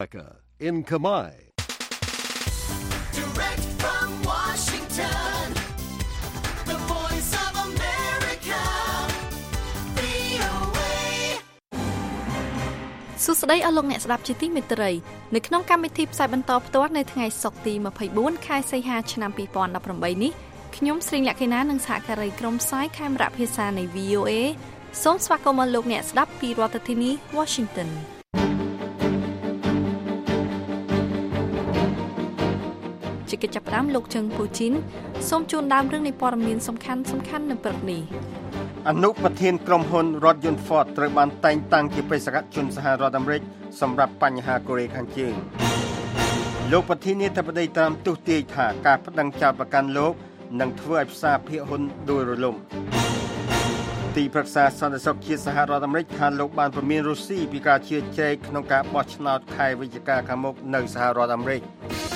in Khmer. Direct from Washington, the voice of America, VOA. សួស្តីអស់លោកអ្នកស្ដាប់ជាទីមេត្រីនៅក្នុងកម្មវិធីផ្សាយបន្តផ្ទាល់នៅថ្ងៃសុក្រទី24ខែសីហាឆ្នាំ2018នេះខ្ញុំស្រីលក្ខិណានិងសហការីក្រុមផ្សាយខេមរៈភាសានៃ VOA សូមស្វាគមន៍មកលោកអ្នកស្ដាប់ពីរដ្ឋធានី Washington ជាកិច្ចចាប់ផ្ដើមលោកជឹងពូជីនសូមជូនដើមរឿងនៃព័ត៌មានសំខាន់នៅព្រឹកនេះអនុប្រធានក្រុមហ៊ុនរថយន្ត Ford ត្រូវបានតែងតាំងជាបេសកជនសហរដ្ឋអាមេរិកសម្រាប់បញ្ហាកូរ៉េខាងជើងលោកប្រធានាធិបតីត្រាំទស្សន៍ទាយថាការប្តឹងចោទប្រកាន់លោកនឹងធ្វើឲ្យផ្សារភាគហ៊ុនដួលរលំទីប្រឹក្សាសន្តិសុខជាតិសហរដ្ឋអាមេរិកថាលោកបានព្រមានរុស្ស៊ីពីការជឿជែកក្នុងការបោះឆ្នោតខែវិច្ឆិកាខាងមុខនៅសហរដ្ឋអាមេរិក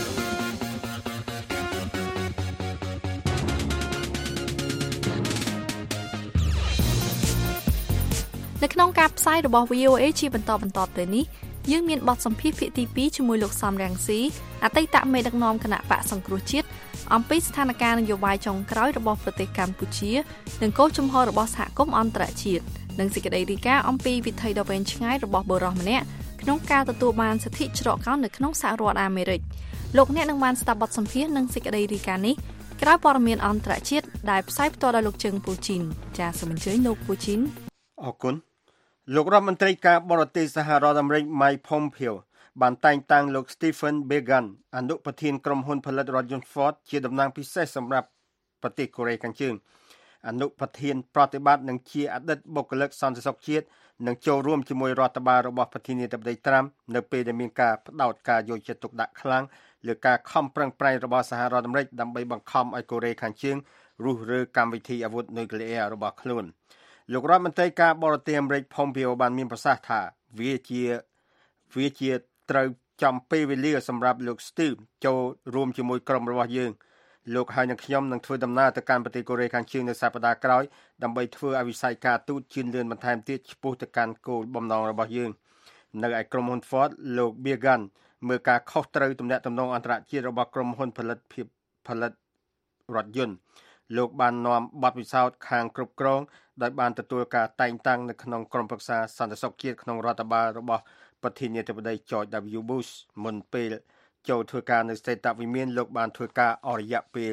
នៅក្នុងការផ្សាយរបស់ VOA ជាបន្តទៅនេះយើងមានបទសម្ភាសន៍ភាគទី2ជាមួយលោកសំរងស៊ីអតីតមេដឹកនាំគណៈបកសង្គ្រោះជាតិអំពីស្ថានភាពនយោបាយចុងក្រោយរបស់ប្រទេសកម្ពុជានិងគោលជំហររបស់សហគមន៍អន្តរជាតិនិងសេចក្តីរាយការណ៍អំពីវិថីដ៏វែងឆ្ងាយរបស់បុរសម្នាក់ក្នុងការទទួលបានសិទ្ធិច្រកកោននៅក្នុងសហរដ្ឋអាមេរិកលោកអ្នកនឹងបានស្ដាប់បទសម្ភាសន៍និងសេចក្តីរាយការណ៍នេះក្រោយព័ត៌មានអន្តរជាតិដែលផ្សាយផ្ទាល់ដោយលោកជឹងពូជីនចាសសូមអញ្ជើញលោកពូជីនអរគុណលោករដ្ឋមន្ត្រីការបរទេសសហរដ្ឋអាមេរិក Mike Pompeo បានតែងតាំងលោក Stephen Biegun អនុប្រធានក្រុមហ៊ុនផលិតរថយន្ត Ford ជាតំណាងពិសេសសម្រាប់ប្រទេសកូរ៉េខាងជើងអនុប្រធានប្រតិបត្តិនិងជាអតីតបុគ្គលិកសន្តិសុខជាតិនឹងចូលរួមជាមួយរដ្ឋបាលរបស់ប្រធានាធិបតីត្រាំនៅពេលដែលមានការផ្ដោតការយកចិត្តទុកដាក់ខ្លាំងលើការខំប្រឹងប្រែងរបស់សហរដ្ឋអាមេរិកដើម្បីបង្ខំឲ្យកូរ៉េខាងជើងរុះរើកម្មវិធីអាវុធនុយក្លេអ៊ែររបស់ខ្លួនលោករដ្ឋមន្ត្រីការបរទេសអាមេរិក Pompeo បានមានប្រសាសន៍ថាវាជាត្រូវចំពេលវេលាសម្រាប់លោក Steve ចូលរួមជាមួយក្រុមរបស់យើងលោកហើយនឹងខ្ញុំនឹងធ្វើដំណើរទៅកាន់ប្រទេសកូរ៉េខាងជើងនៅសប្តាហ៍ក្រោយដើម្បីធ្វើឲ្យវិស័យការទូតជឿនលឿនបន្ថែមទៀតឆ្ពោះទៅកាន់គោលបំណងរបស់យើងនៅឯក្រុមហ៊ុន Ford លោក Biegun មើលការខុសត្រូវទំនាក់ទំនងអន្តរជាតិរបស់ក្រុមហ៊ុនផលិតរថយន្តលោកបាននាំបទពិសោធន៍ខាងគ្រប់គ្រងដោយបានទទួលការតែងតាំងនៅក្នុងក្រុមប្រឹក្សាសន្តិសុខជាតិក្នុងរដ្ឋបាលរបស់ប្រធានាធិបតី George W. Bush មុនពេលចូលធ្វើការនៅស្ថិតវិមានលោកបានធ្វើការអស់រយៈពេល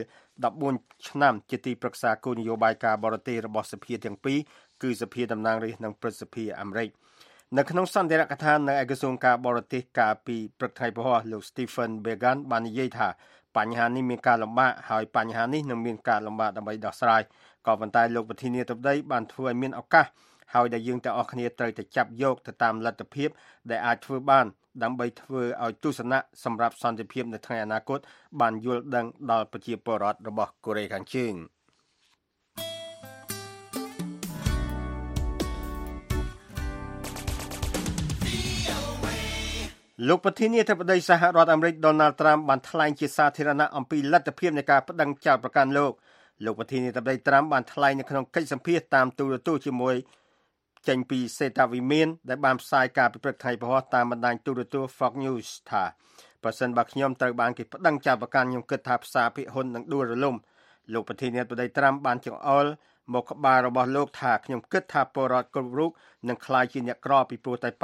14ឆ្នាំជាទីប្រឹក្សាគោលនយោបាយការបរទេសរបស់សភាទាំងពីរគឺសភាតំណាងរាស្ត្រនិងព្រឹទ្ធសភាអាមេរិកនៅក្នុងសន្ទរកថានៅឯក្រសួងការបរទេសកាលពីព្រឹកថ្ងៃពហុលោក Stephen Biegun បាននិយាយថាបញ្ហានេះមានការលំបាកហើយបញ្ហានេះនឹងមានការលំបាកដើម្បីដោះស្រាយក៏ប៉ុន្តែលោកប្រធានាធិបតីបានធ្វើឲ្យមានឱកាសហើយដែលយើងទាំងអស់គ្នាត្រូវតែចាប់យកទៅតាមលទ្ធភាពដែលអាចធ្វើបានដើម្បីធ្វើឲ្យទស្សនៈសម្រាប់សន្តិភាពនៅថ្ងៃអនាគតបានយល់ដឹងដល់ប្រជាពលរដ្ឋរបស់កូរ៉េខាងជើងលោកប្រធានាធិបតីសហរដ្ឋអាមេរិក Donald Trump បានថ្លែងជាសាធារណៈអំពីលទ្ធភាពនៃការប្តឹងចោទប្រកាន់លោកប្រធានាធិបតី Trump បានថ្លែងនៅក្នុងកិច្ចសម្ភាសន៍តាមទូរទស្សន៍ជាមួយចេញពីសេតាវិមានដែលបានផ្សាយការពីព្រឹកថ្ងៃពហុតាមបណ្ដាញទូរទស្សន៍ Fox News ថាប្រសិនបើខ្ញុំត្រូវបានគេប្តឹងចោទប្រកាន់ខ្ញុំគិតថាផ្សារភាគហ៊ុននឹងដួលរលំលោកប្រធានាធិបតី Trump បានចង្អុលមកក្បាលរបស់លោកថាខ្ញុំគិតថាពលរដ្ឋគ្រប់រូបនឹងក្លាយជាអ្នកក្រពីព្រោះតែ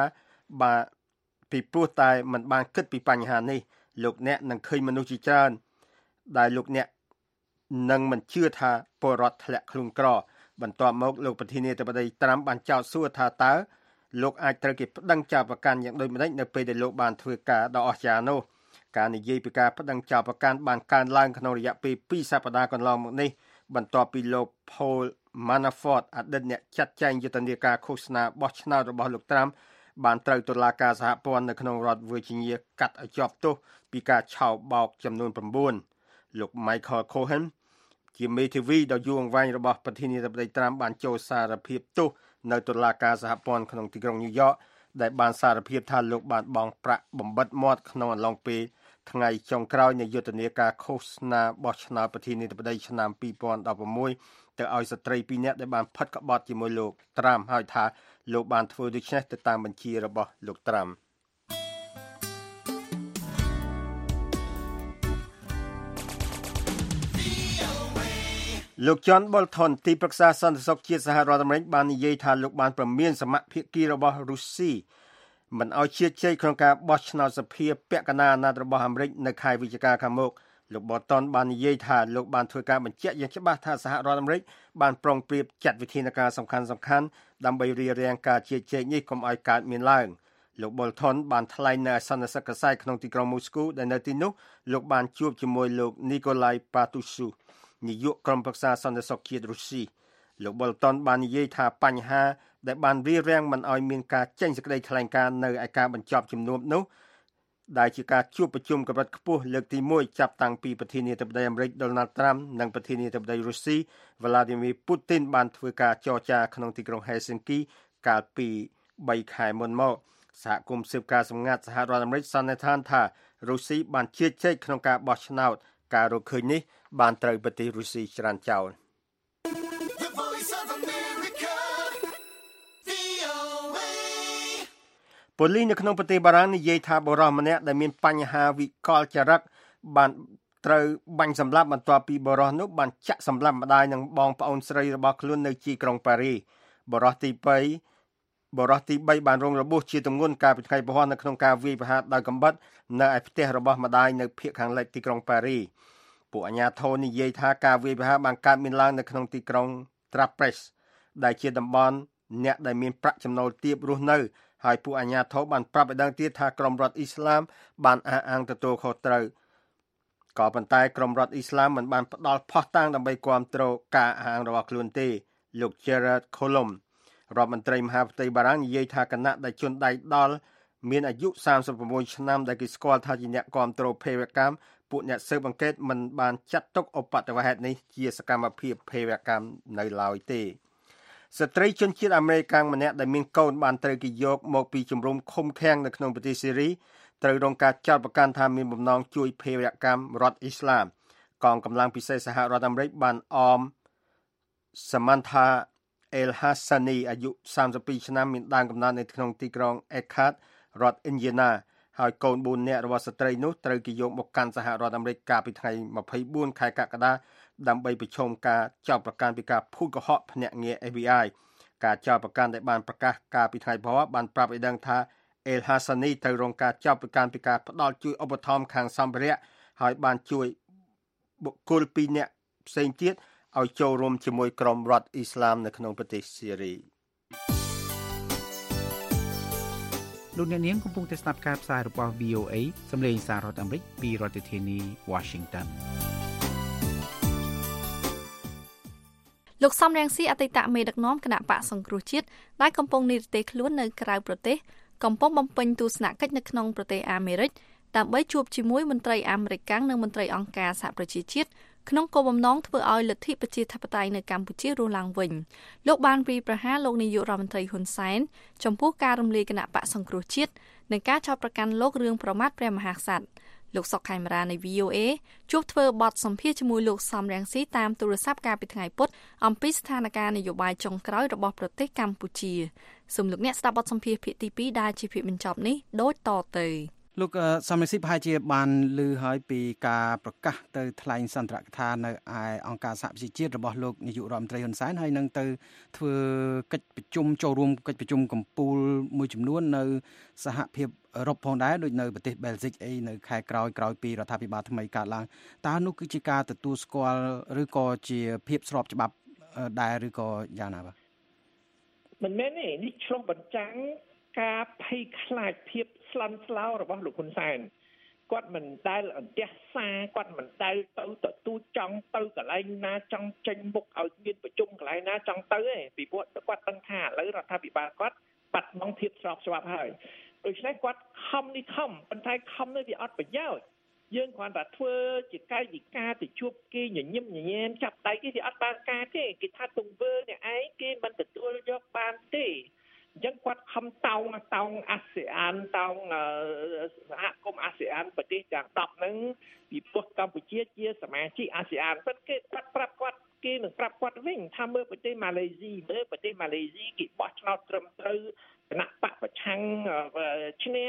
មិនបានគិតពីបញ្ហានេះលោកអ្នកនឹងឃើញមនុស្សជាច្រើនដែលលោកអ្នកនឹងមិនជឿថាពលរដ្ឋធ្លាក់ខ្លួនក្របន្ទាប់មកលោកប្រធានាធិបតីត្រាំបានចោទសួរថាតើលោកអាចត្រូវគេប្តឹងចោទប្រកាន់យ៉ាងដូចម្តេចនៅពេលដែលលោកបានធ្វើការដ៏អស្ចារ្យនោះការនិយាយពីការប្តឹងចោទប្រកាន់បានកើនឡើងក្នុងរយៈពេល2សប្តាហ៍កន្លងមកនេះបន្ទាប់ពីលោក Paul Manafort អតីតអ្នកចាត់ចែងយុទ្ធនាការឃោសនាបោះឆ្នោតរបស់លោកត្រាំបានត្រូវតុលាការសហព័ន្ធនៅក្នុងរដ្ឋ Virginia កាត់ឲ្យជាប់ទោសពីការឆោបបោកចំនួន9លោក Michael Cohen ជាមេធាវីដ៏យូរអង្វែងរបស់ប្រធានាធិបតីត្រាំបានចូលសារភាពទោសនៅតុលាការសហព័ន្ធក្នុងទីក្រុង New York ដែលបានសារភាពថាលោកបានបង់ប្រាក់បំបិទមាត់ក្នុងអំឡុងពេលថ្ងៃចុងក្រោយនៃយុទ្ធនាការឃោសនាបោះឆ្នោតប្រធានាធិបតីឆ្នាំ2016ទៅឲ្យស្ត្រី2នាក់ដែលបានផិតក្បត់ជាមួយលោកត្រាំហើយថាលោកបានធ្វើដូច្នេះទៅតាមបញ្ជារបស់លោកត្រាំលោក John Bolton ទីប្រឹក្សាសន្តិសុខជាតិសហរដ្ឋអាមេរិកបាននិយាយថាលោកបានប្រមានសមភាគីរបស់រុស្ស៊ីមិនឲ្យជឿជ័យក្នុងការបោះឆ្នោតសភាពាក់កណ្ដាលអាណត្តិរបស់អាមេរិកនៅខែវិច្ឆិកាខាងមុខលោក Bolton បាននិយាយថាលោកបានធ្វើការបញ្ជាក់យ៉ាងច្បាស់ថាសហរដ្ឋអាមេរិកបានប្រុងប្រៀបចាត់វិធានការសំខាន់ៗដើម្បីរារាំងការជឿជែកនេះកុំឲ្យកើតមានឡើងលោក Bolton បានថ្លែងនៅសន្និសីទកាសែតក្នុងទីក្រុងមូស្គូដែលនៅទីនោះលោកបានជួបជាមួយលោក Nikolai Patrushev នាយកក្រុមប្រឹក្សាសន្តិសុខជាតិរុស្ស៊ីលោក Bolton បាននិយាយថាបញ្ហាដែលបានរារាំងមិនឲ្យមានការចេញសេចក្តីថ្លែងការណ៍នៅឯការបញ្ចប់ជំនួបនោះដែលជាការជួបប្រជុំកម្រិតខ្ពស់លើកទី1ចាប់តាំងពីប្រធានាធិបតីអាមេរិក Donald Trump និងប្រធានាធិបតីរុស្ស៊ី Vladimir Putin បានធ្វើការចរចាក្នុងទីក្រុង Helsinki កាលពី3ខែមុនមកសហគមន៍ស៊ើបការសម្ងាត់សហរដ្ឋអាមេរិកសន្និដ្ឋានថារុស្ស៊ីបានជឿជែកក្នុងការបោះឆ្នោតការរកឃើញនេះបានត្រូវប្រទេសរុស្ស៊ីច្រានចោលប៉ូលីសនៅក្នុងប្រទេសបារាំងនិយាយថាបុរសម្នាក់ដែលមានបញ្ហាវិកលចរិតបានត្រូវបាញ់សម្លាប់បន្ទាប់ពីបុរសនោះបានចាក់សម្លាប់ម្ដាយនិងបងប្អូនស្រីរបស់ខ្លួននៅទីក្រុងប៉ារីសបុរសទី3បានរងរបួសជាទម្ងន់កាលពីថ្ងៃពហុនៅក្នុងការវាយប្រហារដោយកាំបិតនៅឯផ្ទះរបស់ម្ដាយនៅភូមិខាងលិចទីក្រុងប៉ារីសពួកអាជ្ញាធរនិយាយថាការវាយប្រហារបានកើតមានឡើងនៅក្នុងទីក្រុង Trapres ដែលជាតំបន់អ្នកដែលមានប្រាក់ចំណូលទាបរស់នៅហើយពួកអាជ្ញាធរបានប្រាប់ឲ្យដឹងទៀតថាក្រុមរដ្ឋអ៊ីស្លាមបានអះអាងទទួលខុសត្រូវក៏ប៉ុន្តែក្រុមរដ្ឋអ៊ីស្លាមមិនបានផ្ដល់ភស្តុតាងដើម្បីគាំទ្រការអះអាងរបស់ខ្លួនទេលោក Gerard Collomb រដ្ឋមន្ត្រីមហាផ្ទៃបារាំងនិយាយថាគណៈដែលជនដៃដល់មានអាយុ36ឆ្នាំដែលគេស្គាល់ថាជាអ្នកគាំទ្រភេរវកម្មពួកអ្នកស៊ើបអង្កេតមិនបានចាត់ទុកឧបទ្ទវហេតុនេះជាសកម្មភាពភេរវកម្មនៅឡើយទេស្ត្រីជនជាតិអាមេរិកម្នាក់ដែលមានកូនបានត្រូវគេយកមកពីជំរំឃុំឃាំងនៅក្នុងប្រទេសស៊េរីត្រូវរងការចោទប្រកាន់ថាមានបំណងជួយភេរវកម្មរដ្ឋអ៊ីស្លាមកងកម្លាំងពិសេសសហរដ្ឋអាមេរិកបានអម Samantha El-Hassani អាយុ32ឆ្នាំមានដើមកំណើតនៅក្នុងទីក្រុង Eckhart រដ្ឋ Indiana ហើយកូន4នាក់របស់ស្ត្រីនោះត្រូវគេយកមកកាន់សហរដ្ឋអាមេរិកកាលពីថ្ងៃ24ខែកក្កដាដើម្បីប្រឈមការចោទប្រកាន់ពីការភូតកុហកភ្នាក់ងារ FBI ការចោទប្រកាន់ដែលបានប្រកាសកាលពីថ្ងៃព្រហស្បតិ៍បានប្រាប់ឲ្យដឹងថា El-Hassani ត្រូវរងការចោទប្រកាន់ពីការផ្ដាល់ជួយឧបត្ថម្ភខាងសម្ភារៈហើយបានជួយបុគ្គល2នាក់ផ្សេងទៀតឲ្យចូលរួមជាមួយក្រុមរដ្ឋអ៊ីស្លាមនៅក្នុងប្រទេសស៊េរីលោកអ្នកនាងកំពុងតែស្ដាប់ការផ្សាយរបស់ VOA សម្លេងសាររដ្ឋអាមេរិកពីរដ្ឋធានី Washington លោកសំរងស៊ីអតីតមេដឹកនាំគណៈបកសង្គ្រោះជាតិដែលកំពុងនិរទេសខ្លួននៅក្រៅប្រទេសកំពុងបំពេញទស្សនកិច្ចនៅក្នុងប្រទេសអាមេរិកដើម្បីជួបជាមួយមន្ត្រីអាមេរិកនិងមន្ត្រីអង្គការសហប្រជាជាតិក្នុងគោលបំណងធ្វើឲ្យលទ្ធិប្រជាធិបតេយ្យនៅកម្ពុជារស់ឡើងវិញលោកបានវាយប្រហារលោកនាយករដ្ឋមន្ត្រីហ៊ុនសែនចំពោះការរំលាយគណៈបកសង្គ្រោះជាតិនិងការចោទប្រកាន់លោករឿងប្រមាថព្រះមហាក្សត្រលោកសុកខេមរានៃ VOA ជួបធ្វើបទសម្ភាសន៍ជាមួយលោកសំរងស៊ីតាមទូរស័ព្ទកាលពីថ្ងៃពុធអំពីស្ថានភាពនយោបាយចុងក្រោយរបស់ប្រទេសកម្ពុជាសូមលោកអ្នកស្ដាប់បទសម្ភាសន៍ភាគទី2ដែលជាភាគបញ្ចប់នេះដូចតទៅលោកសំរងស៊ីប្រហែលជាបានឮហើយពីការប្រកាសទៅថ្លែងសន្ទរកថានៅឯអង្គការសហប្រជាជាតិរបស់លោកនាយករដ្ឋមន្ត្រីហ៊ុនសែនហើយនឹងទៅធ្វើកិច្ចប្រជុំចូលរួមកិច្ចប្រជុំកំពូលមួយចំនួននៅសហភាពអឺរ៉ុបផងដែរដូចនៅប្រទេសបែលហ្សិកអីនៅខែក្រោយពីរដ្ឋាភិបាលថ្មីកើតឡើងតើនោះគឺជាការទទួលស្គាល់ឬក៏ជាភាពស្របច្បាប់ដែរឬក៏យ៉ាងណាបាទមិនមែនទេនេះឆ្លុះបញ្ចាំងការភ័យខ្លាចភាពស្លន់ស្លោរបស់លោកហ៊ុនសែនគាត់មិនដែលអន្តះសាគាត់មិនដែលទៅទូចង់ទៅកន្លែងណាចង់ចេញមុខឲ្យមានប្រជុំកន្លែងណាចង់ទៅទេពីព្រោះគាត់ដឹងថាឥឡូវរដ្ឋាភិបាលគាត់បាត់បង់ភាពស្របច្បាប់ហើយដូច្នេះគាត់ខំប៉ុន្តែខំនេះវាអត់ប្រយោជន៍យើងគ្រាន់តែធ្វើជាកាយវិការទៅជួបគេញញឹមញញែមចាប់ដៃគេវាអត់បានការទេគេថាទង្វើនេះឯងគេមិនទទួលយកបានទេអញ្ចឹងគាត់ខំតោងអាស៊េអានតោងសហគមន៍អាស៊េអានប្រទេសទាំង10ហ្នឹងពីព្រោះកម្ពុជាជាសមាជិកអាស៊េអានប៉ុន្តែគេគាត់ប្រាប់គាត់គេនឹងប្រាប់គាត់វិញថាមើលប្រទេសម៉ាឡេស៊ីគេបោះឆ្នោតត្រឹមត្រូវគណៈបកប្រឆាំងឈ្នះ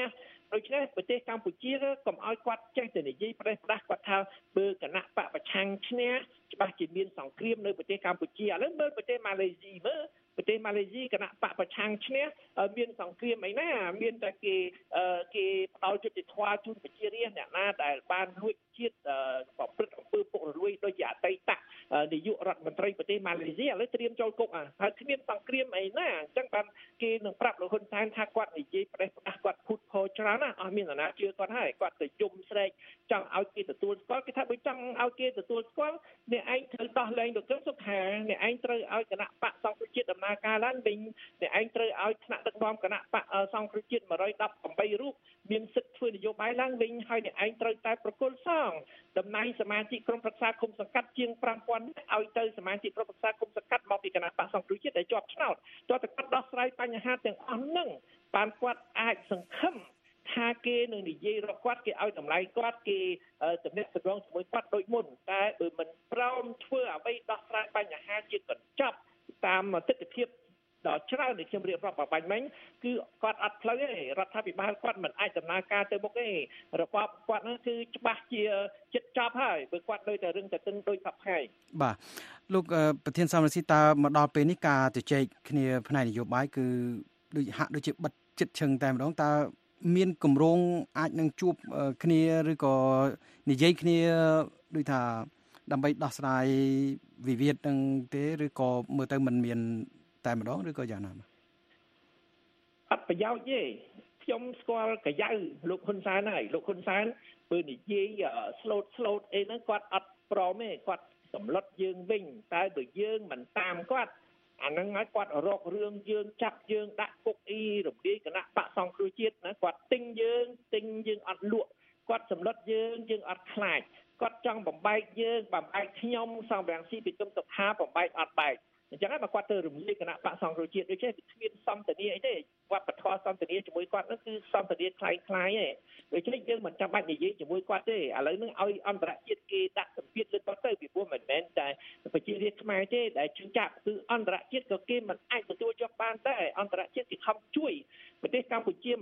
ដូច្នេះប្រទេសកម្ពុជាកុំឲ្យគាត់ចេះតែនិយាយប្រទេសផ្ដាស់គាត់ថាបើគណៈបកប្រឆាំងឈ្នះច្បាស់ជាមានសង្គ្រាមនៅប្រទេសកម្ពុជាឥឡូវមើលប្រទេសម៉ាឡេស៊ីមើលប្រទេសម៉ាឡេស៊ីគណៈបកប្រឆាំងឈ្នះមានសង្គ្រាមអីណាមានតែគេផ្ដោតយុត្តិធម៌ជូនប្រជារាស្ត្រអ្នកណាដែលបានលួចជាតិប្រព្រឹត្តអំពើពុករលួយដោយជាអតីតនាយករដ្ឋមន្ត្រីប្រទេសម៉ាឡេស៊ីឥឡូវត្រៀមចូលគុកហើយគ្មានសង្គ្រាមអីណាអញ្ចឹងបានគេនឹងប្រាប់លោកហ៊ុនសែនថាគាត់និយាយប្រទេសផ្ដាស់គាត់ភូតផរច្រើនណាអស់មានអ្នកណាជឿគាត់ហើយគាត់ទៅយំស្រែកចង់ឲ្យគេទទួលស្គាល់គេថាបើចង់ឲ្យគេទទួលស្គាល់អ្នកឯងត្រូវដោះលែងលោកកឹមសុខាអ្នកឯងត្រូវឲ្យគណៈបកសង្គ្រោះជាតិដំណើរការឡើងវិញអ្នកឯងត្រូវឲ្យថ្នាក់ដឹកនាំគណៈបកសង្គ្រោះជាតិ118រូបមានសិទ្ធិធ្វើនយោបាយឡើងវិញហើយអ្នកឯងត្រូវតែប្រគល់សងតំណែងសមាជិកក្រុមប្រឹក្សាគុំសង្កាត់ជាង 5000 ឲ្យទៅសមាជិកក្រុមប្រឹក្សាគុំសង្កាត់មកពីគណៈបកសង្គ្រោះជាតិដែលជាប់ឆ្នោតទោះតែគាត់ដោះស្រាយបញ្ហាទាំងអស់ហ្នឹងបានគាត់អាចសង្ឃឹមថាគេនឹងនិយាយរកគាត់គេឲ្យតម្លៃគាត់គេទំនាក់ទំនងជាមួយគាត់ដូចមុនតែបើមិនព្រមធ្វើអ្វីដោះស្រាយបញ្ហាជាកញ្ចប់តាមទស្សនវិជ្ជាដល់ច្រើនដែលខ្ញុំរៀបរាប់បបាញ់មិញគឺគាត់អត់ផ្លូវទេរដ្ឋាភិបាលគាត់មិនអាចដំណើរការទៅមុខទេរបបគាត់ហ្នឹងគឺច្បាស់ជាចិត្តចប់ហើយបើគាត់ដូចតែរឹងតែទឹងដូចសពថ្ងៃបាទលោកប្រធានសមរស៊ីតើមកដល់ពេលនេះការជជែកគ្នាផ្នែកនយោបាយគឺដូចហាក់ដូចជាបិទចិត្តឈឹងតែម្ដងតើមានគម្រោងអាចនឹងជួបគ្នាឬក៏និយាយគ្នាដូចថាដើម្បីដោះស្រាយវិវាទនឹងទេឬក៏មើលទៅមិនមានតែម្ដងឬក៏យ៉ាងណាអត់ប្រយោជន៍ទេខ្ញុំស្គាល់កាយៅលោកហ៊ុនសែនហើយលោកហ៊ុនសែនបើនិយាយស្លូតអីហ្នឹងគាត់អត់ព្រមទេគាត់សម្លុតយើងវិញតែបើយើងមិនតាមគាត់អាហ្នឹងហើយគាត់រករឿងយើងចាប់យើងដាក់គុកអ៊ីរំលាយគណៈបកសង្គ្រោះជាតិណាគាត់ទិញយើងអត់លក់គាត់សម្លុតយើងអត់ខ្លាចគាត់ចង់បំបែកយើងបំបែកខ្ញុំសំរងស៊ីពីគឹមសុខាបំបែកអត់បែកអញ្ចឹងហើយបើគាត់ទៅរំលាយគណៈបកសង្គ្រោះជាតិដូចនេះគ្មានសន្តានាអីទេវប្បធម៌សន្តានាជាមួយគាត់នោះគឺសន្តានាคล้ายទេដូច្នេះយើងមិនចាំបាច់និយាយជាមួយគាត់ទេឥឡូវនេះឲ្យអន្តរជាតិគេដាក់សម្ពាធលើគាត់ទៅពីព្រោះមិនមែនតែប្រជារាស្ត្រខ្មែរទេដែលជឿចាក់គឺអន្តរជាតិក៏គេមិនអាចទទួលយកបានដែរអន្តរជាតិគេខំជួយប្រទេសកម្ពុជា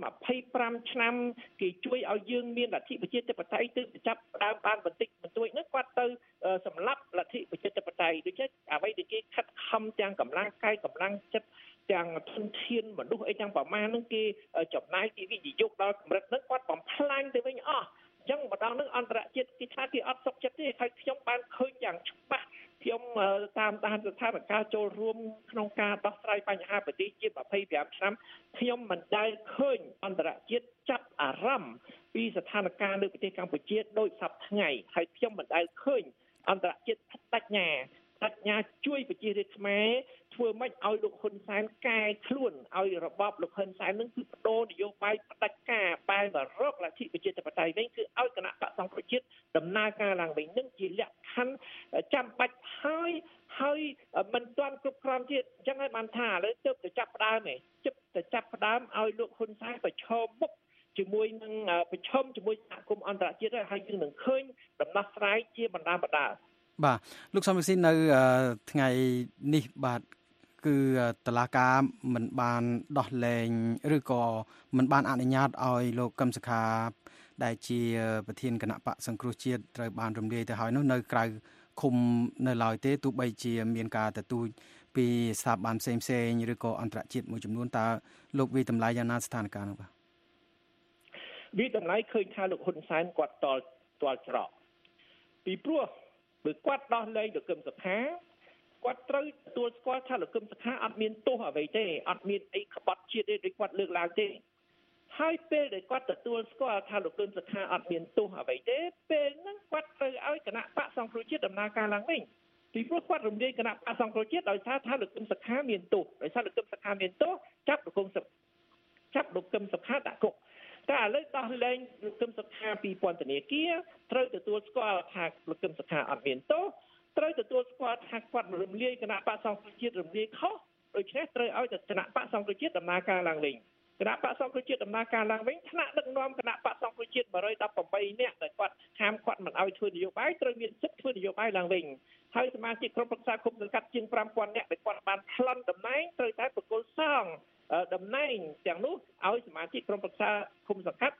25ឆ្នាំគេជួយឲ្យយើងមានលទ្ធិប្រជាធិបតេយ្យទៅចាប់ដើមបានបន្តិចបន្តួចនោះគាត់ទៅសម្លាប់លទ្ធិប្រជាធិបតេយ្យដូច្នេះអ្វីដែលគេខិតខំទាំងកម្លាំងកាយកម្លាំងចិត្តទាំងធនធានមនុស្សអីទាំងប្រមាណហ្នឹងគេចំណាយគេវិនិយោគដល់កម្រិតហ្នឹងគាត់បំផ្លាញទៅវិញអស់អញ្ចឹងម្ដងហ្នឹងអន្តរជាតិគេថាគេអត់សុខចិត្តទេហើយខ្ញុំបានឃើញយ៉ាងច្បាស់ខ្ញុំតាមដានស្ថានភាពចូលរួមក្នុងការដោះស្រាយបញ្ហាប្រទេសជាតិ25ឆ្នាំខ្ញុំមិនដែលឃើញអន្តរជាតិចាប់អារម្មណ៍ពីស្ថានភាពនៅប្រទេសកម្ពុជាដូចសពថ្ងៃហើយខ្ញុំមិនដែលឃើញអន្តរជាតិបដិញ្ញាជួយប្រជារាស្ត្រខ្មែរធ្វើម៉េចឲ្យលោកហ៊ុនសែនកែខ្លួនឲ្យរបបលោកហ៊ុនសែននឹងគឺបដូរនយោបាយផ្ដាច់ការបែរមករកលទ្ធិប្រជាធិបតេយ្យវិញគឺឲ្យគណៈបកសង្គ្រោះជាតិដំណើរការឡើងវិញនឹងជាលក្ខខណ្ឌចាំបាច់ហើយមិនទាន់គ្រប់គ្រាន់ទៀតអញ្ចឹងហើយបានថាឥឡូវទើបតែចាប់ផ្ដើមឲ្យលោកហ៊ុនសែនប្រឈមមុខជាមួយនឹងប្រឈមជាមួយសហគមន៍អន្តរជាតិហើយយើងនឹងឃើញដំណោះស្រាយជាបណ្ដាបាទលោកសំរងស៊ីនៅថ្ងៃនេះបាទគឺតុលាការមិនបានដោះលែងឬក៏មិនបានអនុញ្ញាតឲ្យលោកកឹមសុខាដែលជាប្រធានគណៈបកសង្គ្រោះជាតិត្រូវបានរំលាយទៅហើយនោះនៅក្រៅឃុំនៅឡើយទេទោះបីជាមានការទទូចពីស្ថាប័នផ្សេងឬក៏អន្តរជាតិមួយចំនួនតើលោកវិតម្លៃយ៉ាងណាស្ថានភាពនោះបាទវិតម្លៃឃើញថាលោកហ៊ុនសែនគាត់តល់ច្រកពីព្រោះបើគាត់ដោះលែងលោកកឹមសុខាគាត់ត្រូវទទួលស្គាល់ថាលោកកឹមសុខាអត់មានទោសអ្វីទេអត់មានអីក្បត់ជាតិទេដូចគាត់លើកឡើងទេហើយពេលដែលគាត់ទទួលស្គាល់ថាលោកកឹមសុខាអត់មានទោសអ្វីទេពេលហ្នឹងគាត់ត្រូវឲ្យគណៈបកសង្គ្រោះជាតិដំណើរការឡើងវិញពីព្រោះគាត់រំលាយគណៈបកសង្គ្រោះជាតិដោយសារថាលោកកឹមសុខាមានទោសដោយសារលោកកឹមសុខាមានទោសចាប់លោកកឹមសុខាដាក់គុកតែឥឡូវដោះលែងលោកកឹមសុខាពីពន្ធនាគារត្រូវទទួលស្គាល់ថាលោកកឹមសុខាអត់មានទោសត្រូវទទួលស្គាល់ថាគាត់រំលាយគណៈបកសង្គ្រោះជាតិរំលាយខុសដូច្នេះត្រូវឲ្យគណៈបកសង្គ្រោះជាតិដំណើរការឡើងវិញគណៈបកសង្គ្រោះជាតិដំណើរការឡើងវិញថ្នាក់ដឹកនាំគណៈបកសង្គ្រោះជាតិ118នាក់ដែលគាត់ហាមគាត់មិនឲ្យធ្វើនយោបាយត្រូវមានសិទ្ធិធ្វើនយោបាយឡើងវិញហើយសមាជិកក្រុមប្រឹក្សាគុំសង្កាត់ជាង 5000 នាក់ដែលគាត់បានប្លន់តំណែងត្រូវតែប្រគល់សងតំណែងទាំងនោះឲ្យសមាជិកក្រុមប្រឹក្សាគុំសង្កាត់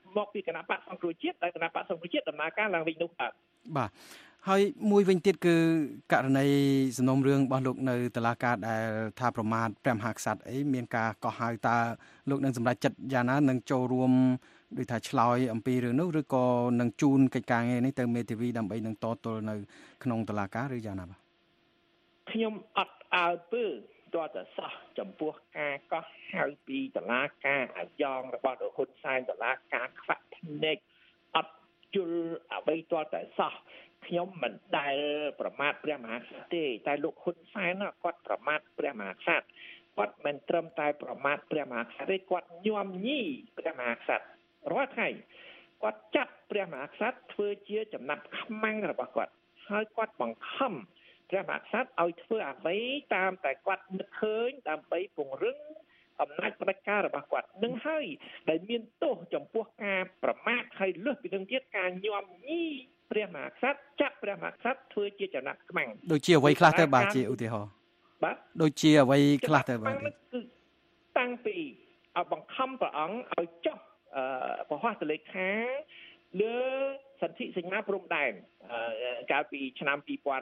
មកពីគណៈបកសង្គ្រោះជាតិដែលគណៈបកសង្គ្រោះជាតិដំណើរការឡើងវិញនោះបាទហើយមួយវិញទៀតគឺករណីសំណុំរឿងរបស់លោកនៅតុលាការដែលថាប្រមាថព្រះមហាក្សត្រអីមានការកោះហៅតើលោកនឹងសម្រេចចិត្តយ៉ាងណានឹងចូលរួមដូចថាឆ្លើយអំពីរឿងនោះឬក៏នឹងជូនកិច្ចការងារនេះទៅមេធាវីដើម្បីនឹងតទល់នៅក្នុងតុលាការឬយ៉ាងណាបាទខ្ញុំអត់អើពើតើតសោះចំពោះការកោះហៅពីតុលាការអាយ៉ងរបស់លោកហ៊ុនសែនតុលាការខ្វាក់ភ្នែកអត់ជល់អ្វីតើតសោះខ្ញុំមិនដែលប្រមាថព្រះមហាក្សត្រទេតែលោកហ៊ុនសែនគាត់ប្រមាថព្រះមហាក្សត្រគាត់មិនត្រឹមតែប្រមាថព្រះមហាក្សត្រទេគាត់ញោមញីព្រះមហាក្សត្ររាល់ថ្ងៃគាត់ចាប់ព្រះមហាក្សត្រធ្វើជាចំណាប់ខ្មាំងរបស់គាត់ហើយគាត់បង្ខំព្រះមហាក្សត្រឲ្យធ្វើអ្វីតាមតែគាត់នឹកឃើញដើម្បីពង្រឹងអំណាចផ្ដាច់ការរបស់គាត់នឹងហើយដែលមានទោសចំពោះការប្រមាថហើយលើសពីនឹងទៀតការញោមញីព្រះមហាក្សត្រចាប់ព្រះមហាក្សត្រធ្វើជាចំណាប់ខ្មាំងដូចជាអ្វីខ្លះទៅបាទជាឧទាហរណ៍បាទដូចជាអ្វីខ្លះទៅបាទគឺតាំងពីឲ្យបង្ខំព្រះអង្គឲ្យចុះប្រហ័សទលេខាលើសន្ធិសញ្ញាព្រំដែនកាលពីឆ្នាំ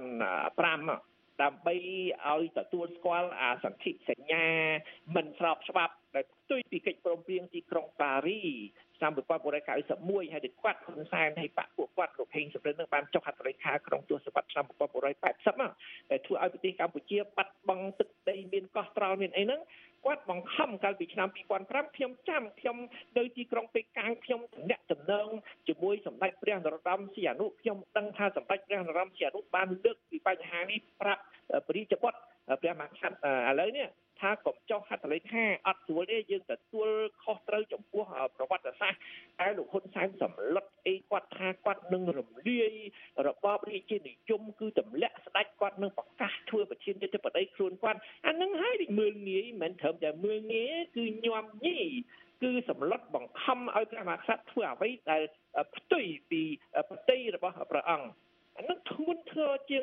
2005ដើម្បីឲ្យទទួលស្គាល់អាសន្ធិសញ្ញាមិនស្របច្បាប់ដែលផ្ទុយពីកិច្ចព្រមព្រៀងទីក្រុងប៉ារីឆ្នាំ1991ហើយគាត់ហ៊ុនសែនហើយបកពួកគាត់លោកហេងសំរិននឹងបានចុះហត្ថលេខាក្នុងទសវត្សរ៍ឆ្នាំ1980ដែលធ្វើឲ្យប្រទេសកម្ពុជាបាត់បង់ទឹកដីមានកោះត្រល់មានអីហ្នឹងគាត់បង្ខំកាលពីឆ្នាំ2005ខ្ញុំនៅទីក្រុងប៉េកាំងខ្ញុំទំនាក់ទំនងជាមួយសម្ដេចព្រះនរោត្តមសីហនុខ្ញុំដឹងថាសម្ដេចព្រះនរោត្តមសីហនុបានលើកពីបញ្ហានេះប្រាប់ព្រះរាជបុត្រព្រះមហាក្សត្រឥឡូវនេះថាកុំចុះហត្ថលេខាអត់ស្រួលទេយើងទទួលខុសត្រូវចំពោះប្រវត្តិសាស្ត្រតែលោកហ៊ុនសែនសម្លុតអីគាត់ថាគាត់នឹងរំលាយរបបរាជានិយមគឺទម្លាក់ស្ដេចគាត់នឹងប្រកាសធ្វើប្រធានាធិបតីខ្លួនគាត់អានឹងហើយមើលងាយមិនត្រឹមតែមើលងាយគឺញោមញីគឺសម្លុតបង្ខំឲ្យព្រះមហាក្សត្រធ្វើអ្វីដែលផ្ទុយពីប្រតិរបស់ព្រះអង្គអានឹងធ្ងន់ធ្ងរជាង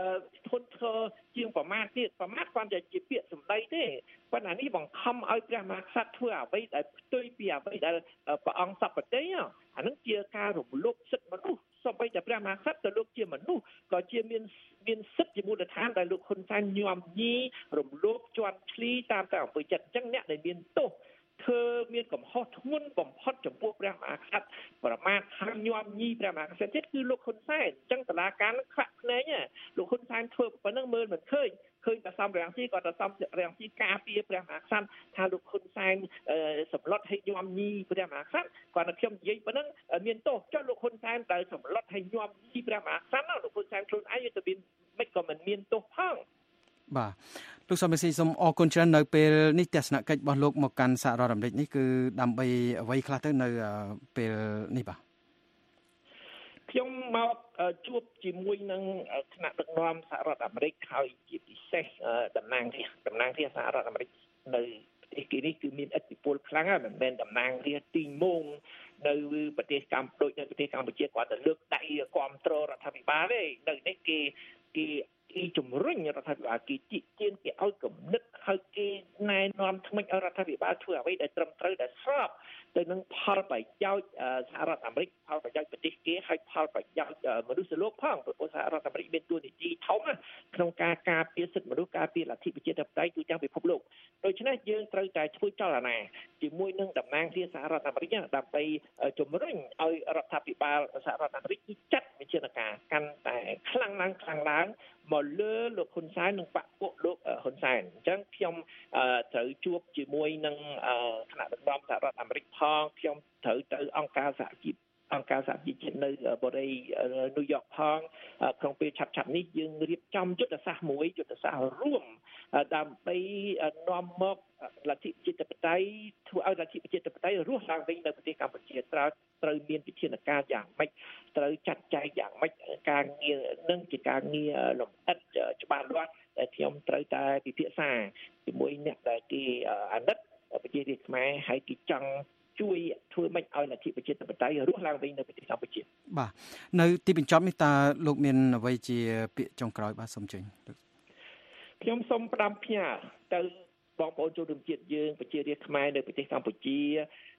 ប្រមាថទៀតប្រមាថគាត់តែជាពាក្យសម្ដីទេប៉ុន្តែនេះបង្ខំឲ្យព្រះមហាក្សត្រធ្វើអ្វីដែលផ្ទុយពីអ្វីដែលព្រះអង្គសពតិអានឹងជាការរំលោភសិទ្ធិមនុស្សសូម្បីតែព្រះមហាក្សត្រក៏លោកជាមនុស្សក៏ជាមានសិទ្ធិជាមូលដ្ឋានដែលលោកហ៊ុនសែនញោមញីរំលោភជន់ឈ្លីតាមតែអំពើចិត្តអញ្ចឹងអ្នកដែលមានទោសធ្វើមានកំហុសធ្ងន់បំផុតចំពោះព្រះមហាក្សត្រប្រមាថហើយញោមញីព្រះមហាក្សត្រទៀតគឺលោកហ៊ុនសែនអញ្ចឹងតុលាការនឹងខ្វាក់ភ្នែកលោកហ៊ុនសែនធ្វើប៉ុណ្ណឹងមើលមិនឃើញតែសំរងស៊ីក៏តែសំរងស៊ីការពារព្រះមហាក្សត្រថាលោកហ៊ុនសែនសម្លុតឲ្យញោមញីព្រះមហាក្សត្រគាត់តែខ្ញុំនិយាយប៉ុណ្ណឹងមានទោសចុះលោកហ៊ុនសែនដែលសម្លុតឲ្យញោមញីព្រះមហាក្សត្រលោកហ៊ុនសែនខ្លួនឯងទៅមានមិនក៏មិនមានទោសផងបាទលោកសំស៊ីសូមអរគុណច្រើននៅពេលនេះទស្សនកិច្ចរបស់លោកមកកាន់សហរដ្ឋអាមេរិកនេះគឺដើម្បីអ្វីខ្លះទៅនៅពេលនេះបាទខ្ញុំមកជួបជាមួយនឹងថ្នាក់ដឹកនាំសហរដ្ឋអាមេរិកហើយជាពិសេសតំណាងរាស្ត្រសហរដ្ឋអាមេរិកនៅប្រទេសនេះគឺមានឥទ្ធិពលខ្លាំងហើយមិនមែនតំណាងរាស្ត្រទីមងនៅប្រទេសកម្ពុជានៅប្រទេសកម្ពុជាគាត់ទៅលើកដៃគ្រប់គ្រងរដ្ឋាភិបាលទេនៅនេះគេជំរុញរដ្ឋាភិបាលគេជិះជៀនគេឲ្យគំនិតហើយគេណែនាំថ្មិចឲ្យរដ្ឋាភិបាលធ្វើអ្វីដែលត្រឹមត្រូវដែលស្របទៅនឹងផលប្រយោជន៍សហរដ្ឋអាមេរិកផលប្រយោជន៍ប្រទេសគេហើយផលប្រយោជន៍មនុស្សលោកផងព្រោះសហរដ្ឋអាមេរិកមានតួនាទីធំក្នុងការការពារសិទ្ធិមនុស្សការពារលទ្ធិប្រជាធិបតេយ្យទូទាំងពិភពលោកដូច្នេះយើងត្រូវតែធ្វើចលនាជាមួយនឹងតំណាងរាស្ត្រសហរដ្ឋអាមេរិកដើម្បីជំរុញឲ្យរដ្ឋាភិបាលសហរដ្ឋអាមេរិកចាត់វិធានការកាន់តែខ្លាំងឡើងមកលើលោកហ៊ុនសែននិងបកពួកលោកហ៊ុនសែនអញ្ចឹងខ្ញុំត្រូវជួបជាមួយនឹងថ្នាក់ដឹកនាំសហរដ្ឋអាមេរិកផងខ្ញុំត្រូវទៅអង្គការសហជីវជាតិនៅបូរីញូវយ៉កផងក្នុងពេលឆាប់នេះយើងរៀបចំយុទ្ធសាស្ត្ររួមដើម្បីនាំមកលទ្ធិប្រជាធិបតេយ្យធ្វើឲ្យលទ្ធិប្រជាធិបតេយ្យរស់ឡើងវិញនៅប្រទេសកម្ពុជាត្រូវមានវិធានការយ៉ាងម៉េចត្រូវចាត់ចែងយ៉ាងម៉េចការងារនឹងជាការងារលម្អិតច្បាស់លាស់ដែលខ្ញុំត្រូវតែពិភាក្សាជាមួយអ្នកដែលគេអាណិតប្រជារាស្ត្រខ្មែរហើយគេចង់ជួយធ្វើម៉េចឲ្យលទ្ធិប្រជាធិបតេយ្យរស់ឡើងវិញនៅប្រទេសកម្ពុជាបាទនៅទីបញ្ចប់នេះតើលោកមានអ្វីជាពាក្យចុងក្រោយបាទសូមជើញខ្ញុំសូមផ្ដាំផ្ញើទៅបងប្អូនជនរួមជាតិយើងប្រជារាស្ត្រខ្មែរនៅប្រទេសកម្ពុជា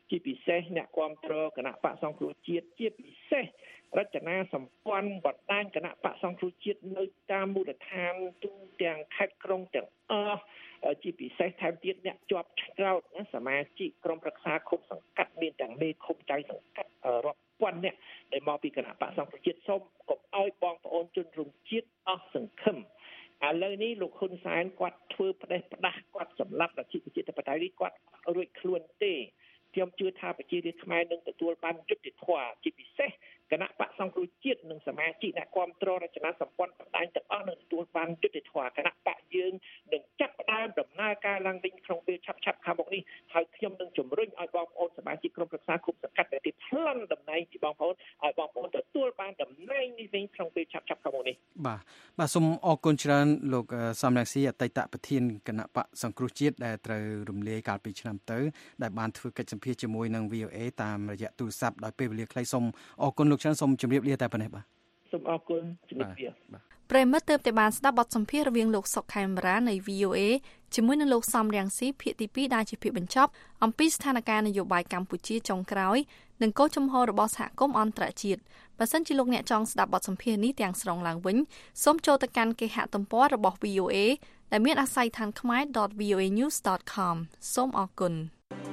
ជាពិសេសអ្នកគ្រប់គ្រងគណៈបកសង្គ្រោះជាតិជាពិសេសរចនាសម្ព័ន្ធបណ្ដាញគណៈបកសង្គ្រោះជាតិនៅតាមមូលដ្ឋានទូទាំងខេត្តក្រុងទាំងអស់ជាពិសេសថែមទៀតអ្នកជាប់ឆ្នោតណាសមាជិកក្រុមប្រឹក្សាឃុំសង្កាត់មានទាំងមេឃុំចៅសង្កាត់រាប់ពាន់អ្នកដែលមកពីគណៈបកសង្គ្រោះជាតិសូមកុំឲ្យបងប្អូនជនរួមជាតិអស់សង្ឃឹមឥឡូវនេះលោកហ៊ុនសែនគាត់ធ្វើផ្ដេសផ្ដាស់គាត់សម្លាប់លទ្ធិប្រជាធិបតេយ្យនេះគាត់រួចខ្លួនទេខ្ញុំជឿថាប្រជារាស្ត្រខ្មែរនឹងទទួលបានយុត្តិធម៌ជាពិសេសគណៈបកសង្គ្រោះជាតិនិងសមាជិកអ្នកគ្រប់គ្រងរចនាសម្ព័ន្ធបណ្ដាញទាំងអស់នឹងទទួលបានយុត្តិធម៌គណៈបកយើងនឹងចាប់ផ្ដើមដំណើរការឡើងវិញក្នុងពេលឆាប់ខាងមុខនេះហើយខ្ញុំនឹងជំរុញឲ្យបងប្អូនសមាជិកក្រុមប្រឹក្សាឃុំសង្កាត់ដែលទីប្លន់តំណែងពីបងប្អូនឲ្យបងប្អូនទទួលបានតំណែងនេះវិញក្នុងពេលឆាប់ខាងមុខនេះបាទសូមអរគុណច្រើនលោកសំរងស៊ីអតីតប្រធានគណៈបកសង្គ្រោះជាតិដែលត្រូវរំលាយកាលពីឆ្នាំទៅដែលបានធ្វើកិច្ចសម្ភាសជាមួយនឹង VOA តាមរយៈទូរស័ព្ទដោយពេលវេលាខ្លីសូមអរគុណលោកច្រើនសូមជម្រាបលាតែប៉ុណ្ណេះបាទសូមអរគុណជម្រាបលាប្រិមត្តទើបតែបានស្ដាប់បទសម្ភាសន៍រវាងលោកសុកខេមរានៃ VOA ជាមួយនឹងលោកសំរងស៊ីភាគទី2ដែលជាភាគបញ្ចប់អំពីស្ថានភាពនយោបាយកម្ពុជាចុងក្រោយនិងគោលជំហររបស់សហគមន៍អន្តរជាតិបើសិនជាលោកអ្នកចង់ស្ដាប់បទសម្ភាសន៍នេះទាំងស្រុងឡើងវិញសូមចូលទៅកាន់គេហទំព័ររបស់ VOA ដែលមានអាស័យដ្ឋានខ្មែរ .voanews.com សូមអរគុណ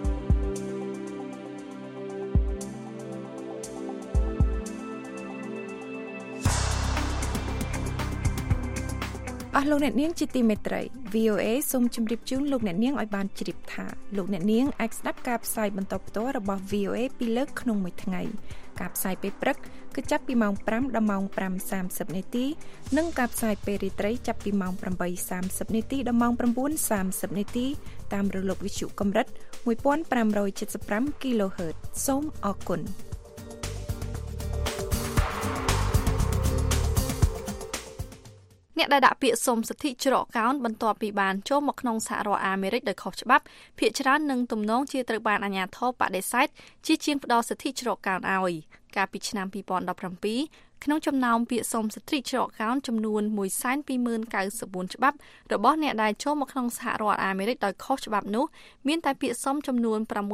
អស់លោកអ្នកនាងជាទីមេត្រី VOA សូមជម្រាបជូនលោកអ្នកនាងឲ្យបានជ្រាបថាលោកអ្នកនាងអាចស្ដាប់ការផ្សាយបន្តផ្ទាល់របស់ VOA ពីរលើកក្នុងមួយថ្ងៃការផ្សាយពេលព្រឹកគឺចាប់ពីម៉ោង 5 ដល់ម៉ោង 5:30 នាទីនិងការផ្សាយពេលរាត្រីចាប់ពីម៉ោង 8:30 នាទីដល់ម៉ោង 9:30 នាទីតាមរលកវិទ្យុកម្រិត 1575 kHz សូមអរគុណអ្នកដែលដាក់ពាក្យសុំសិទ្ធិច្រកកោនបន្ទាប់ពីបានចូលមកក្នុងសហរដ្ឋអាមេរិកដោយខុសច្បាប់ភាគច្រើននឹងទំនងជាត្រូវបានអាជ្ញាធរបដិសេធជាជាងផ្ដល់សិទ្ធិច្រកកោនឲ្យកាលពីឆ្នាំ 2017ក្នុងចំណោមពាក្យសុំសិទ្ធិច្រកកោនចំនួន 1,294,094 ច្បាប់របស់អ្នកដែលចូលមកក្នុងសហរដ្ឋអាមេរិកដោយខុសច្បាប់នោះមានតែពាក្យសុំចំនួន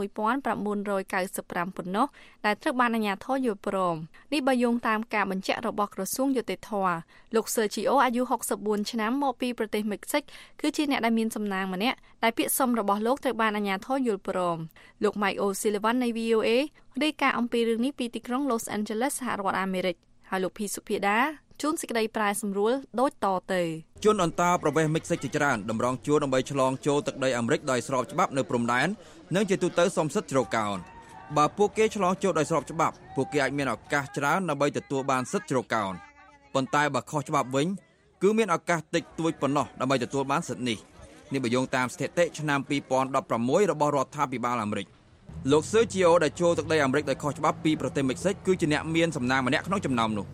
6,995 ប៉ុណ្ណោះដែលត្រូវបានអាជ្ញាធរយល់ព្រមនេះបើយោងតាមការបញ្ជាក់របស់ក្រសួងយុតិធធម៌លោក Sergio អាយុ 64 ឆ្នាំមកពីប្រទេសមិចស៊ិកគឺជាអ្នកដែលមានសំណាងម្នាក់ដែលពាក្យសុំរបស់លោកត្រូវបានអាជ្ញាធរយល់ព្រមលោក Mike O'Sullivan នៃ VOA រាយការណ៍អំពីរឿងនេះពីទីក្រុង Los Angeles សហរដ្ឋអាមេរិកហើយលោកភីសុភាដាជួនសេចក្តីប្រែសម្រួលដូចតទៅជនអន្តរប្រវេសមិចស៊ិកជាច្រើនតម្រង់ជួរដើម្បីឆ្លងចូលទឹកដីអាមេរិកដោយស្របច្បាប់នៅព្រំដែននិងជាទូទៅសុំសិទ្ធិច្រកកោនបើពួកគេឆ្លងចូលដោយស្របច្បាប់ពួកគេអាចមានឱកាសច្រើនដើម្បីទទួលបានសិទ្ធិច្រកកោនប៉ុន្តែបើខុសច្បាប់វិញគឺមានឱកាសតិចតួចប៉ុណ្ណោះដើម្បីទទួលបានសិទ្ធិនេះបើយោងតាមស្ថិតិឆ្នាំ 2016 របស់រដ្ឋាភិបាលអាមេរិកលោក Sergio ដែលចូលទឹកដីអាមេរិកដោយខុសច្បាប់ពីប្រទេសមិចស៊ិកគឺជាអ្នកមានសំណាងម្នាក់ក្នុងចំណោមនោះ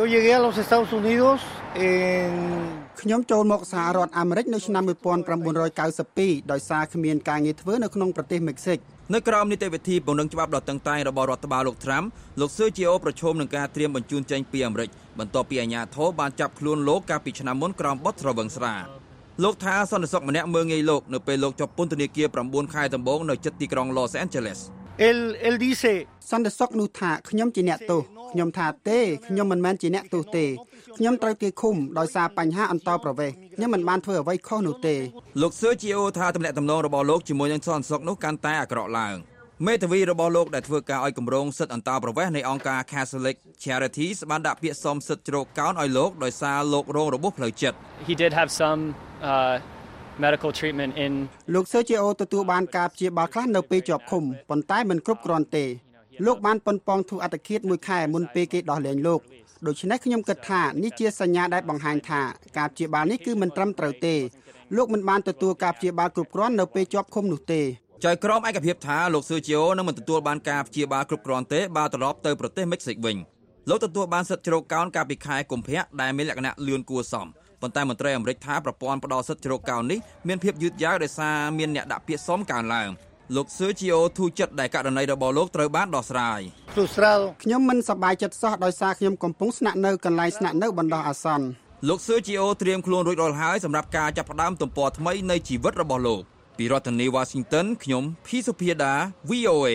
ខ្ញុំចូលមកសហរដ្ឋអាមេរិកនៅឆ្នាំ 1992 ដោយសារគ្មានការងារធ្វើនៅក្នុងប្រទេសមិចស៊ិកនៅក្រោមនីតិវិធីពង្រឹងច្បាប់ដ៏តឹងតែងរបស់រដ្ឋបាលលោក Trump លោក Sergio ប្រឈមនឹងការត្រៀមបញ្ជូនចេញពីអាមេរិកបន្ទាប់ពីអាជ្ញាធរបានចាប់ខ្លួនលោកកាលពីឆ្នាំមុនក្រោមបទស្រវឹងស្រាលោកថាសន្តិសុខម្នាក់មើងងាយលោកនៅពេលលោកជាប់ពន្ធនាគារ 9 ខែដំបូងនៅជិតទីក្រុង Los Angeles él dice សន្តិសុខនោះថាខ្ញុំជាអ្នកទោសខ្ញុំថាទេខ្ញុំមិនមែនជាអ្នកទោសទេខ្ញុំត្រូវគេឃុំដោយសារបញ្ហាអន្តរប្រវេសន៍ខ្ញុំមិនបានធ្វើអ្វីខុសនោះទេលោក Sergio ថាទំនាក់ទំនងរបស់លោកជាមួយនឹងសន្តិសុខនោះកាន់តែអាក្រក់ឡើងមេធាវីរបស់លោកដែលធ្វើការឲ្យគម្រោងសិទ្ធិអន្តរប្រវេសន៍នៃអង្គការ Catholic Charities បានដាក់ពាក្យសុំសិទ្ធិច្រកកោនឲ្យលោកដោយសារលោករងរបួសផ្លូវចិត្ត He did have some medical treatment in លោក Sergio ទទួលបានការព្យាបាលខ្លះនៅពេលជាប់ឃុំប៉ុន្តែមិនគ្រប់គ្រាន់ទេលោកបានប៉ុនប៉ងធ្វើអត្តឃាតមួយខែមុនពេលគេដោះលែងលោកដូច្នេះខ្ញុំគិតថានេះជាសញ្ញាដែលបង្ហាញថាការព្យាបាលនេះគឺមិនត្រឹមត្រូវទេលោកមិនបានទទួលការព្យាបាលគ្រប់គ្រាន់នៅពេលជាប់ឃុំនោះទេចៅក្រមឯកភាពថាលោក Sergio នឹងមិនទទួលបានការព្យាបាលគ្រប់គ្រាន់ទេបើត្រឡប់ទៅប្រទេសមិចស៊ិកវិញលោកទទួលបានសិទ្ធិច្រកកោនកាលពីខែកុម្ភៈដែលមានលក្ខណៈលឿនគួរសមប៉ុន្តែមន្ត្រីអាមេរិកថាប្រព័ន្ធផ្ដល់សិទ្ធិច្រកកោននេះមានភាពយឺតយ៉ាវដោយសារមានអ្នកដាក់ពាក្យសុំកើនឡើងលោក Sergio ធូរចិត្តដែលករណីរបស់លោកត្រូវបានដោះស្រាយខ្ញុំមិនសប្បាយចិត្តសោះដោយសារខ្ញុំកំពុងស្នាក់នៅកន្លែងស្នាក់នៅបណ្ដោះអាសន្នលោក Sergio ត្រៀមខ្លួនរួចរាល់ហើយសម្រាប់ការចាប់ផ្ដើមទំព័រថ្មីនៃជីវិតរបស់លោកពីរដ្ឋធានី Washington ខ្ញុំភីសុភាដា VOA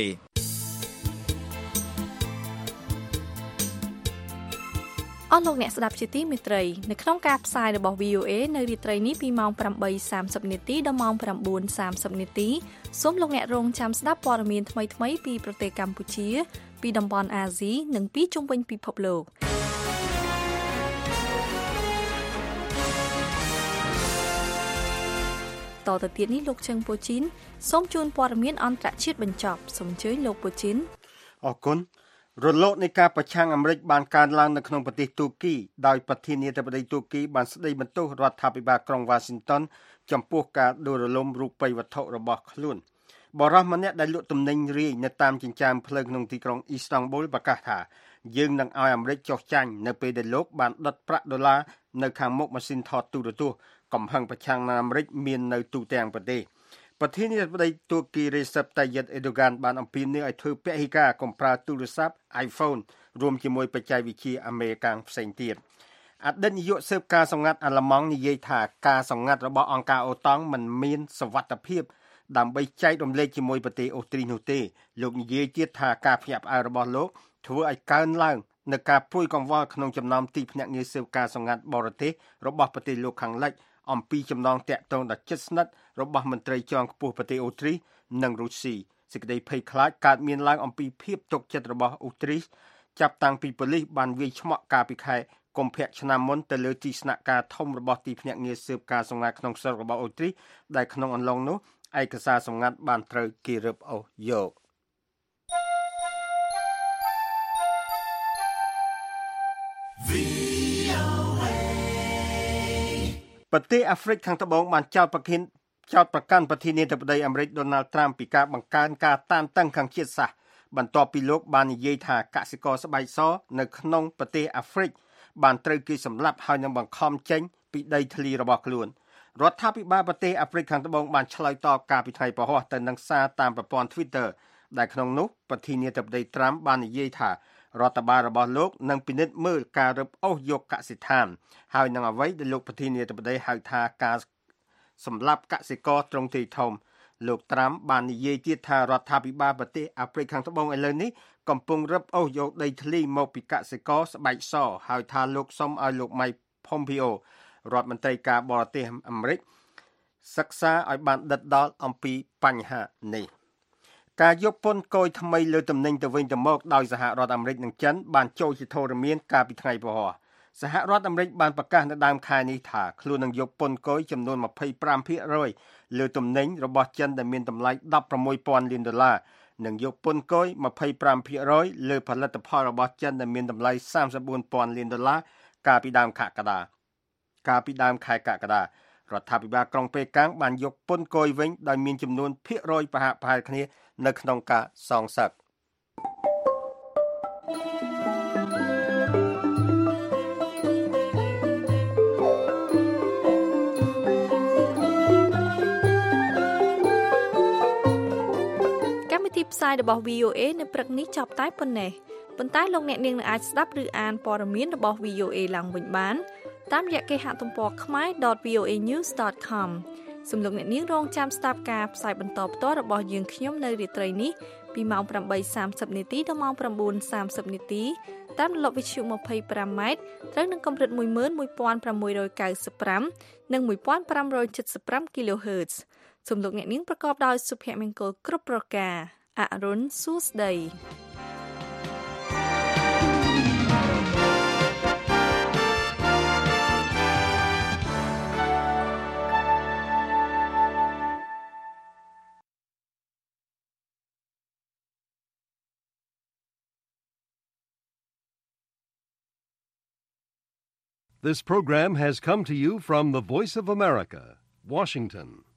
អស់លោកអ្នកស្ដាប់ជាទីមេត្រីនៅក្នុងការផ្សាយរបស់ VOA នៅរាត្រីនេះពីម៉ោង 8:30 នាទីដល់ម៉ោង 9:30 នាទីសូមលោកអ្នករងចាំស្ដាប់ព័ត៌មានថ្មីៗពីប្រទេសកម្ពុជាពីតំបន់អាស៊ីនិងពីជុំវិញពិភពលោកតទៅទៀតនេះលោកជឹងពូជីនសូមជូនព័ត៌មានអន្តរជាតិបញ្ចប់សូមអញ្ជើញលោកពូជីនអរគុណរលកនៃការប្រឆាំងអាមេរិកបានកើនឡើងនៅក្នុងប្រទេសទូគីដោយប្រធានាធិបតីទូគីបានស្ដីបន្ទោសរដ្ឋាភិបាលក្រុង Washington ចំពោះការដួលរលំរូបិយវត្ថុរបស់ខ្លួនបរិសម្នាក់ដែលលក់ទំនិញរាយនៅតាមចិញ្ចើមផ្លូវក្នុងទីក្រុង Istanbul ប្រកាសថាយើងនឹងឲ្យអាមេរិកចុះចាញ់នៅពេលដែលលោកបានដុតប្រាក់ដុល្លារនៅខាងមុខម៉ាស៊ីនថតទូរទស្សន៍កំហឹងប្រឆាំងនឹងអាមេរិកមាននៅទូទាំងប្រទេសប្រធានាធិបតីទូគី Recep Tayyip Erdogan បានអំពាវនាវឲ្យធ្វើពហិការកុំប្រើទូរស័ព្ទ iPhone រួមជាមួយបច្ចេកវិទ្យាអាមេរិកផ្សេងទៀតអតីតនាយកស៊ើបការសម្ងាត់អាល្លឺម៉ង់និយាយថាការសម្ងាត់របស់អង្គការអូតង់មិនមានសុវត្ថិភាពដើម្បីចែករំលែកជាមួយប្រទេសអូស្ត្រីនោះទេលោកនិយាយទៀតថាការភ្ញាក់ផ្អើលរបស់លោកធ្វើឲ្យកើនឡើងនៅការព្រួយកង្វល់ក្នុងចំណោមទីភ្នាក់ងារស៊ើបការសម្ងាត់បរទេសរបស់ប្រទេសលោកខាងលិចអំពីចំណងតាក់ទងដ៏ជិតស្និទ្ធរបស់មន្ត្រីជាន់ខ្ពស់ប្រទេសអូស្ត្រីនិងរុស្ស៊ីសេចក្តីភ័យខ្លាចកើតមានឡើងអំពីភាពទុកចិត្តរបស់អូស្ត្រីចាប់តាំងពីប៉ូលីសបានវាយឆ្មក់កាលពីខែកុម្ភៈឆ្នាំមុនទៅលើទីស្នាក់ការធំរបស់ទីភ្នាក់ងារស៊ើបការសម្ងាត់ក្នុងស្រុករបស់អូស្ត្រីដែលក្នុងអំឡុងនោះឯកសារសម្ងាត់បានត្រូវគេរឹបអូសយកប្រទេសអាហ្វ្រិកខាងត្បូងបានចោទប្រកាន់ប្រធានាធិបតីអាមេរិក Donald Trump ពីការបង្កើនការតានតឹងខាងជាតិសាសន៍បន្ទាប់ពីលោកបាននិយាយថាកសិករស្បែកសនៅក្នុងប្រទេសអាហ្វ្រិកបានត្រូវគេសម្លាប់ហើយនឹងបង្ខំចេញពីដីធ្លីរបស់ខ្លួនរដ្ឋាភិបាលប្រទេសអាហ្វ្រិកខាងត្បូងបានឆ្លើយតបកាលពីថ្ងៃពហុទៅនឹងសារតាមប្រព័ន្ធ Twitter ដែលក្នុងនោះប្រធានាធិបតី Trump បាននិយាយថារដ្ឋបាលរបស់លោកនឹងពិនិត្យមើលការរឹបអូសយកកសិដ្ឋានហើយនឹងអ្វីដែលលោកប្រធានាធិបតីហៅថាការសម្លាប់កសិករត្រង់ទីធំលោកត្រាំបាននិយាយទៀតថារដ្ឋាភិបាលប្រទេសអាហ្វ្រិកខាងត្បូងឥឡូវនេះកំពុងរឹបអូសយកដីធ្លីមកពីកសិករស្បែកសហើយថាលោកសុំឲ្យលោក Mike Pompeo រដ្ឋមន្ត្រីការបរទេសអាមេរិកសិក្សាឲ្យបានដិតដល់អំពីបញ្ហានេះការយកពន្ធគយថ្មីលើទំនិញទៅវិញទៅមកដោយសហរដ្ឋអាមេរិកនិងចិនបានចូលជាធរមានកាលពីថ្ងៃពហុសហរដ្ឋអាមេរិកបានប្រកាសនៅដើមខែនេះថាខ្លួននឹងយកពន្ធគយចំនួន 25% លើទំនិញរបស់ចិនដែលមានតម្លៃ 16,000 លានដុល្លារនិងយកពន្ធគយ 25% លើផលិតផលរបស់ចិនដែលមានតម្លៃ 34,000 លានដុល្លារកាលពីដើមខែកក្កដារដ្ឋាភិបាលក្រុងប៉េកាំងបានយកពន្ធគយវិញដោយមានចំនួនភាគរយប្រហាក់ប្រហែលគ្នានៅក្នុងការសងសឹកកម្មវិធីផ្សាយរបស់ VOA នៅព្រឹកនេះចប់តែប៉ុណ្ណេះប៉ុន្តែលោកអ្នកនាងនឹងអាចស្ដាប់ឬអានព័ត៌មានរបស់ VOA ឡើងវិញបានតាមរយៈគេហទំព័រ khmer.voanews.com សូមលោកអ្នកនាងរងចាំស្ដាប់ការផ្សាយបន្តផ្ទាល់របស់យើងខ្ញុំនៅរាត្រីនេះពីម៉ោង 8:30 នាទីដល់ម៉ោង 9:30 នាទីតាមរលកវិទ្យុ 25M ត្រូវនឹងកម្រិត 11695 និង 1575 kHz សូមលោកអ្នកនាងប្រកបដោយសុភមង្គលគ្រប់ប្រការអរុនសួស្ដី This program has come to you from the Voice of America, Washington.